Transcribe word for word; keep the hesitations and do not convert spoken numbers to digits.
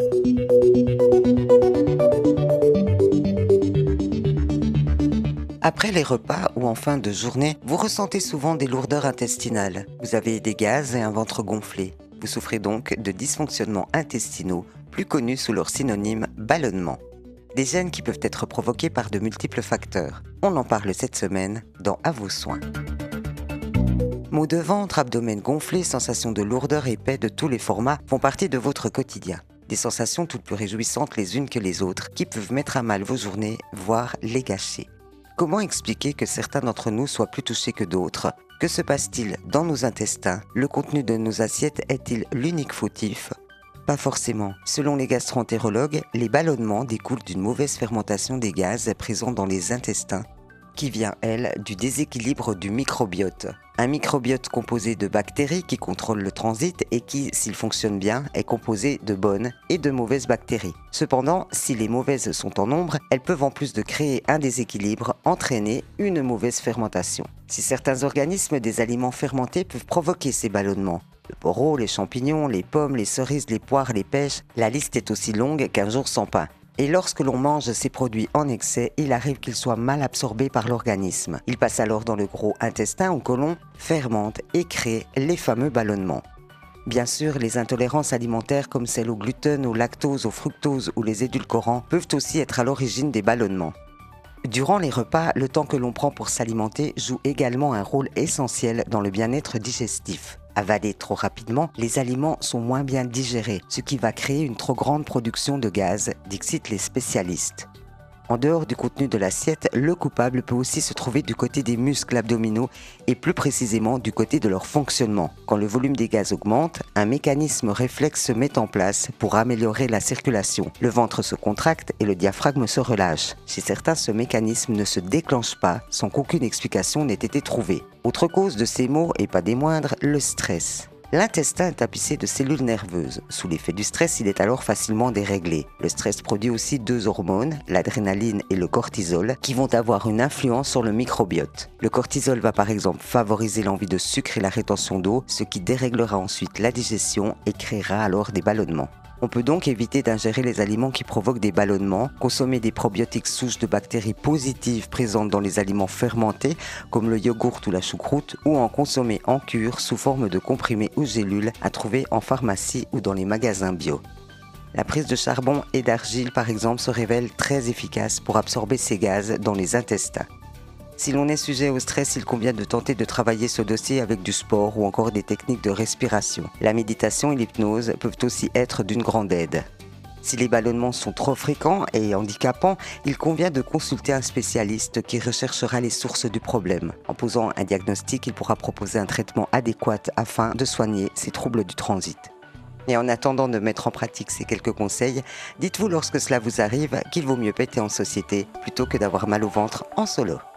Après les repas ou en fin de journée, vous ressentez souvent des lourdeurs intestinales. Vous avez des gaz et un ventre gonflé. Vous souffrez donc de dysfonctionnements intestinaux, plus connus sous leur synonyme ballonnement. Des gènes qui peuvent être provoqués par de multiples facteurs. On en parle cette semaine dans À vos soins. Maux de ventre, abdomen gonflé, sensations de lourdeur épais de tous les formats font partie de votre quotidien. Des sensations toutes plus réjouissantes les unes que les autres qui peuvent mettre à mal vos journées, voire les gâcher. Comment expliquer que certains d'entre nous soient plus touchés que d'autres? Que se passe-t-il dans nos intestins? Le contenu de nos assiettes est-il l'unique fautif? Pas forcément. Selon les gastro-entérologues, les ballonnements découlent d'une mauvaise fermentation des gaz présents dans les intestins, qui vient, elle, du déséquilibre du microbiote. Un microbiote composé de bactéries qui contrôlent le transit et qui, s'il fonctionne bien, est composé de bonnes et de mauvaises bactéries. Cependant, si les mauvaises sont en nombre, elles peuvent en plus de créer un déséquilibre, entraîner une mauvaise fermentation. Si certains organismes des aliments fermentés peuvent provoquer ces ballonnements, le poireau, les champignons, les pommes, les cerises, les poires, les pêches, la liste est aussi longue qu'un jour sans pain. Et lorsque l'on mange ces produits en excès, il arrive qu'ils soient mal absorbés par l'organisme. Ils passent alors dans le gros intestin ou côlon, fermentent et créent les fameux ballonnements. Bien sûr, les intolérances alimentaires comme celles au gluten, au lactose, au fructose ou les édulcorants peuvent aussi être à l'origine des ballonnements. Durant les repas, le temps que l'on prend pour s'alimenter joue également un rôle essentiel dans le bien-être digestif. Avalés trop rapidement, les aliments sont moins bien digérés, ce qui va créer une trop grande production de gaz, dixit les spécialistes. En dehors du contenu de l'assiette, le coupable peut aussi se trouver du côté des muscles abdominaux et plus précisément du côté de leur fonctionnement. Quand le volume des gaz augmente, un mécanisme réflexe se met en place pour améliorer la circulation. Le ventre se contracte et le diaphragme se relâche. Chez certains, ce mécanisme ne se déclenche pas sans qu'aucune explication n'ait été trouvée. Autre cause de ces maux, et pas des moindres, le stress. L'intestin est tapissé de cellules nerveuses. Sous l'effet du stress, il est alors facilement déréglé. Le stress produit aussi deux hormones, l'adrénaline et le cortisol, qui vont avoir une influence sur le microbiote. Le cortisol va par exemple favoriser l'envie de sucre et la rétention d'eau, ce qui déréglera ensuite la digestion et créera alors des ballonnements. On peut donc éviter d'ingérer les aliments qui provoquent des ballonnements, consommer des probiotiques souches de bactéries positives présentes dans les aliments fermentés, comme le yogourt ou la choucroute, ou en consommer en cure sous forme de comprimés ou gélules à trouver en pharmacie ou dans les magasins bio. La prise de charbon et d'argile, par exemple, se révèle très efficace pour absorber ces gaz dans les intestins. Si l'on est sujet au stress, il convient de tenter de travailler ce dossier avec du sport ou encore des techniques de respiration. La méditation et l'hypnose peuvent aussi être d'une grande aide. Si les ballonnements sont trop fréquents et handicapants, il convient de consulter un spécialiste qui recherchera les sources du problème. En posant un diagnostic, il pourra proposer un traitement adéquat afin de soigner ces troubles du transit. Et en attendant de mettre en pratique ces quelques conseils, dites-vous lorsque cela vous arrive qu'il vaut mieux péter en société plutôt que d'avoir mal au ventre en solo.